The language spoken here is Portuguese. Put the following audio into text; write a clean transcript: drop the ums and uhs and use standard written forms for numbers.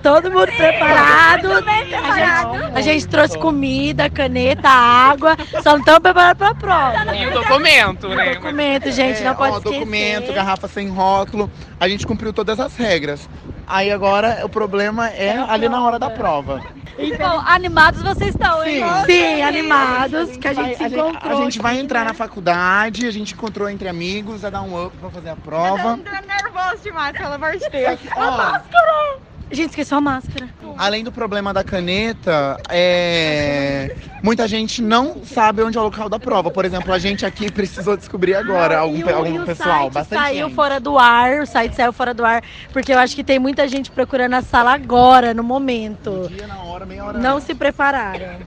todo mundo preparado. A gente trouxe comida, caneta, água. Só não estamos preparados para a prova. E o documento, né? Documento, gente, não pode esquecer. Documento, garrafa sem rótulo. A gente cumpriu todas as regras. Aí agora o problema é ali na hora da prova. Bom, animados vocês estão, hein? Sim, animados, que a gente se encontrou. A gente vai entrar na faculdade, a gente encontrou entre amigos, vai dar um up pra fazer a prova. nervoso demais, pelo amor de Deus. A gente esqueceu a máscara. Além do problema da caneta, muita gente não sabe onde é o local da prova. Por exemplo, a gente aqui precisou descobrir agora, algum pessoal, bastante saiu gente. fora do ar, o site saiu fora do ar, porque eu acho que tem muita gente procurando a sala agora, no momento. No dia, na hora, meia hora Não antes. se prepararam.